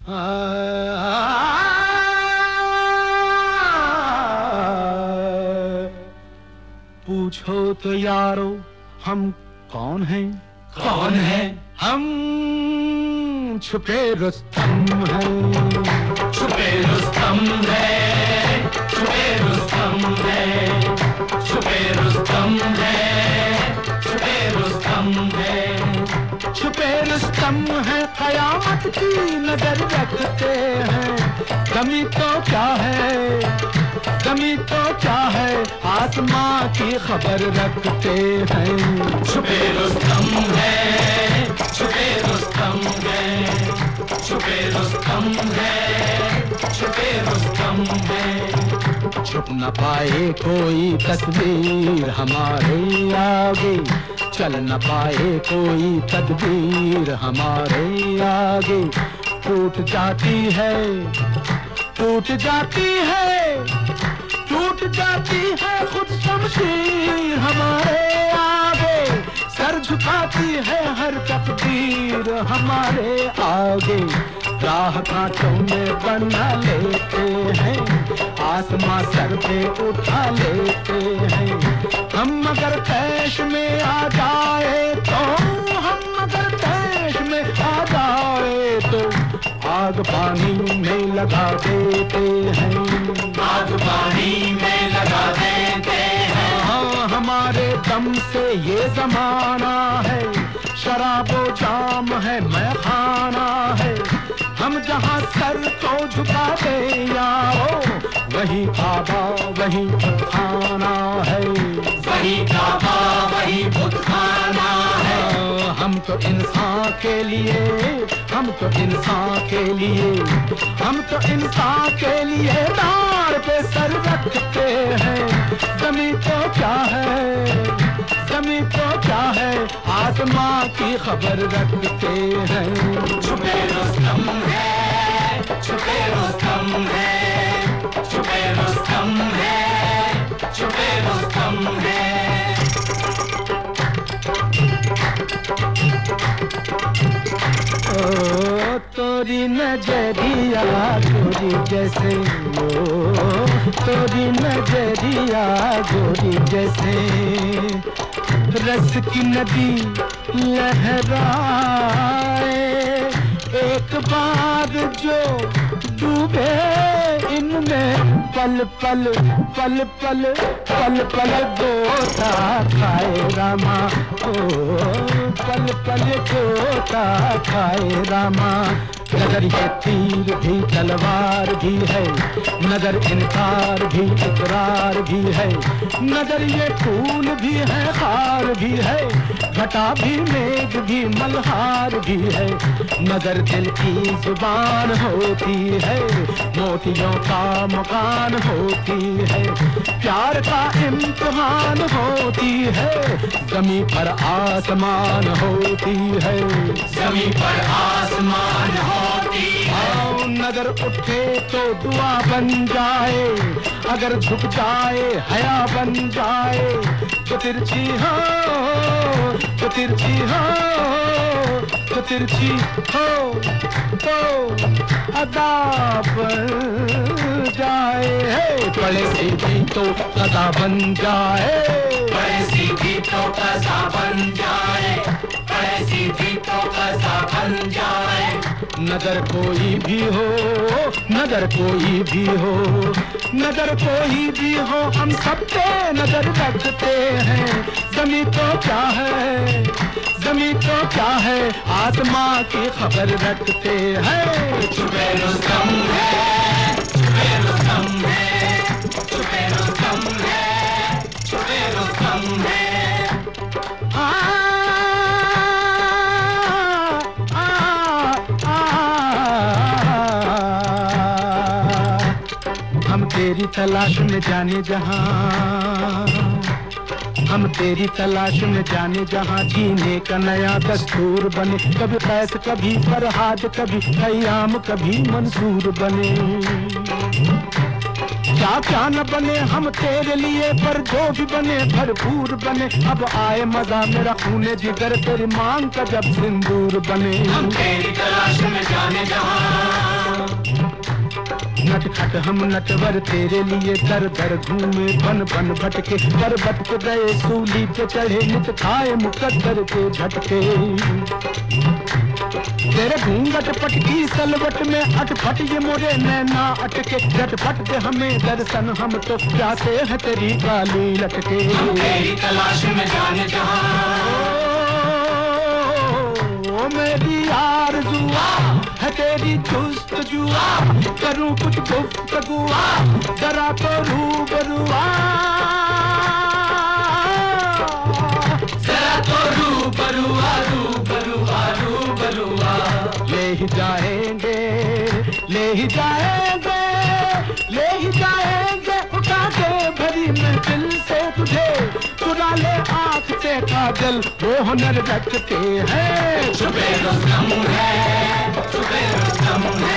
पूछो तो यारो हम कौन हैं? कौन है? हम छुपे रुस्तम हैं। छुपे रुस्तम है, छुपे रुस्तम है, छुपे रुस्तम है, छुपे रुस्तम है। छुपे रुस्तम है, कयामत की नजर रखते हैं। कमी तो क्या है, कमी तो क्या है, आसमां की खबर रखते हैं। छुपे रुस्तम है, छुपे रुस्तम है, छुपे रुस्तम है, छुपे रुस्तम है। छुप न पाए कोई तस्वीर हमारे आगे, चल न पाए कोई तदबीर हमारे आगे। टूट जाती है, टूट जाती है, टूट जाती है खुद शमशीर हमारे आगे। सर झुकाती है हर तकदीर हमारे आगे। राह कांटों में बना लेते हैं, आसमां सर पे उठा लेते हैं। हम अगर तैश में आ जाए तो, हम अगर तैश में आ जाए तो आग पानी में लगा देते हैं। आग पानी में लगा देते हैं। हाँ, हमारे दम से ये जमाना है, शराबो जाम है, मैखाना है। हम जहाँ सर को झुका दे यारो, वही काबा वही बुतखाना है। वही काबा वही बुतखाना है। हम तो इंसान के लिए, हम तो इंसान के लिए, हम तो इंसान के लिए डार पे सर रखते हैं। ज़मीं तो क्या है, ज़मीं तो क्या है, आसमां की खबर रखते हैं। छुपे रुस्तम है, छुपे रुस्तम है, छुपे रुस्तम है, छुपे रुस्तम है। ओ तोरी नजरिया गोरी जैसे, ओ तोरी नजरिया गोरी जैसे, रस की नदी लहराए। एक बार जो डूबे इनमें, पल पल पल पल पल पल गोता खाए रामा। ओ पल पल गोता खाए रामा। नजर ये तीर भी तलवार भी है, नजर इनकार भी इकरार भी है। नजर ये फूल भी है, खार भी है, घटा भी मेघ भी मल्हार भी है। नजर दिल की जुबान होती है, मोतियों का मकान होती है। प्यार का इम्तिहान होती है, ज़मीं पर आसमान होती है। ज़मीं पर आसमान होती है। नजर उठे तो दुआ बन जाए, अगर झुक जाए हया बन जाए। तो तिरछी हो, तो तिरछी हो, तो तिरछी हो तो अदा बन जाए। पड़े सीधी तो कदा बन जाए, पड़े सीधी तो कदा बन जाए, पड़े सीधी तो कदा बन जाए। नजर कोई भी हो, नजर कोई भी हो, नजर कोई भी हो, हम सब पे नजर रखते हैं। ज़मीं तो क्या है, ज़मीं तो क्या है, आसमां की खबर रखते हैं। छुपे रुस्तम है, छुपे रुस्तम है, छुपे रुस्तम है, छुपे रुस्तम है। हम तेरी तलाश में जाने जहां, हम तेरी तलाश में जाने जहां। जीने का नया दस्तूर बने, कभी कैस कभी फरहाद, कभी ख़याम कभी मंसूर बने। क्या क्या न बने हम तेरे लिए, पर जो भी बने भरपूर बने। अब आए मजा मेरा खूने जिगर, तेरी मांग का जब सिंदूर बने। हम तेरी तलाश में जाने जहां। खट खट हम नटवर तेरे लिए दर दर घूमे बन बन भटके पर्वत पे गए सूली पे चढ़े नित खाए मुकद्दर के झटके तेरे घूंघट पटकी सलवट में अटपट ये मोरे नैना अटके झटपट दे हमें दर्शन हम तो प्यासे है तेरी काली लटके तेरी तलाश में जाने जहां ओ मेरी आरज़ुआ है तेरी जुस्तजुआ करूं कुछ गुफ्तगुआ जरा तो रूबरुआ जरा तो रूबरुआ रूबरुआ रूबरुआ ले ही जाएंगे ले ही जाएंगे ले ही जाएंगे उठा के भरी महफिल से तुझे चुरा ले आँख से काजल वो हुनर रखते हैं छुपे रुस्तम है छुपे रुस्तम है